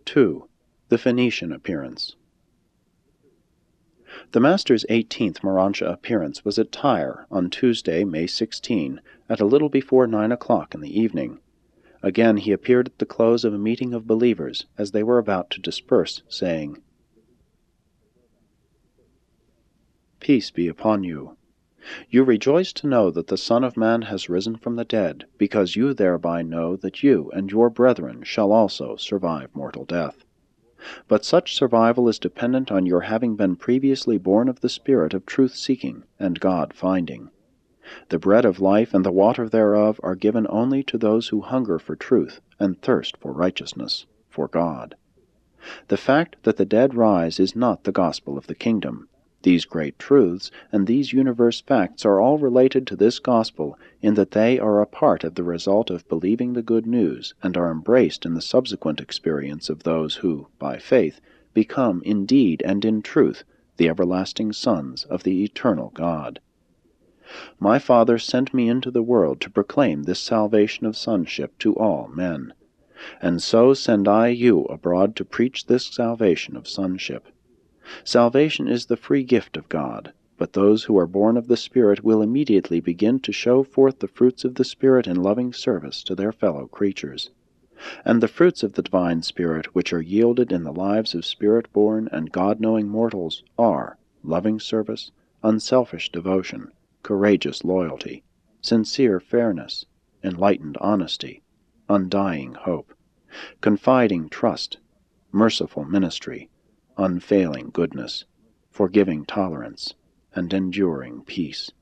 2. The Phoenician Appearance. The Master's 18th Morantia appearance was at Tyre on Tuesday, May 16, at a little before 9 o'clock in the evening. Again he appeared at the close of a meeting of believers as they were about to disperse, saying, Peace be upon you. You rejoice to know that the Son of Man has risen from the dead, because you thereby know that you and your brethren shall also survive mortal death. But such survival is dependent on your having been previously born of the spirit of truth-seeking and God-finding. The bread of life and the water thereof are given only to those who hunger for truth and thirst for righteousness, for God. The fact that the dead rise is not the gospel of the kingdom. These great truths and these universe facts are all related to this gospel in that they are a part of the result of believing the good news and are embraced in the subsequent experience of those who, by faith, become indeed and in truth the everlasting sons of the eternal God. My Father sent me into the world to proclaim this salvation of sonship to all men, and so send I you abroad to preach this salvation of sonship. Salvation is the free gift of God, but those who are born of the Spirit will immediately begin to show forth the fruits of the Spirit in loving service to their fellow creatures. And the fruits of the divine Spirit which are yielded in the lives of Spirit-born and God-knowing mortals are loving service, unselfish devotion, courageous loyalty, sincere fairness, enlightened honesty, undying hope, confiding trust, merciful ministry, unfailing goodness, forgiving tolerance, and enduring peace.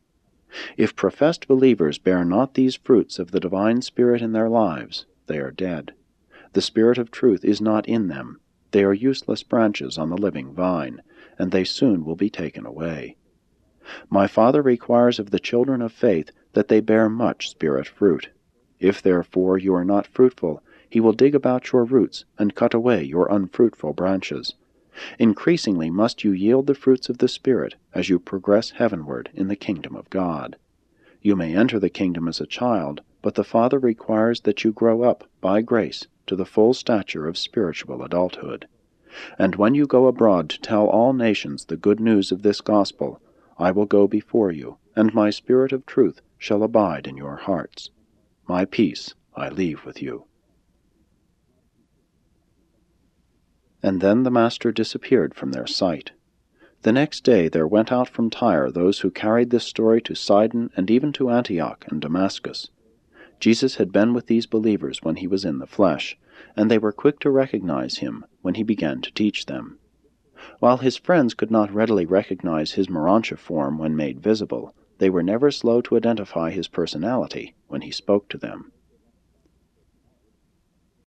If professed believers bear not these fruits of the divine Spirit in their lives, they are dead. The Spirit of truth is not in them. They are useless branches on the living vine, and they soon will be taken away. My Father requires of the children of faith that they bear much Spirit fruit. If therefore you are not fruitful, he will dig about your roots and cut away your unfruitful branches. Increasingly must you yield the fruits of the Spirit as you progress heavenward in the kingdom of God. You may enter the kingdom as a child, but the Father requires that you grow up, by grace, to the full stature of spiritual adulthood. And when you go abroad to tell all nations the good news of this gospel, I will go before you, and my Spirit of truth shall abide in your hearts. My peace I leave with you. And then the Master disappeared from their sight. The next day there went out from Tyre those who carried this story to Sidon and even to Antioch and Damascus. Jesus had been with these believers when he was in the flesh, and they were quick to recognize him when he began to teach them. While his friends could not readily recognize his Morantia form when made visible, they were never slow to identify his personality when he spoke to them.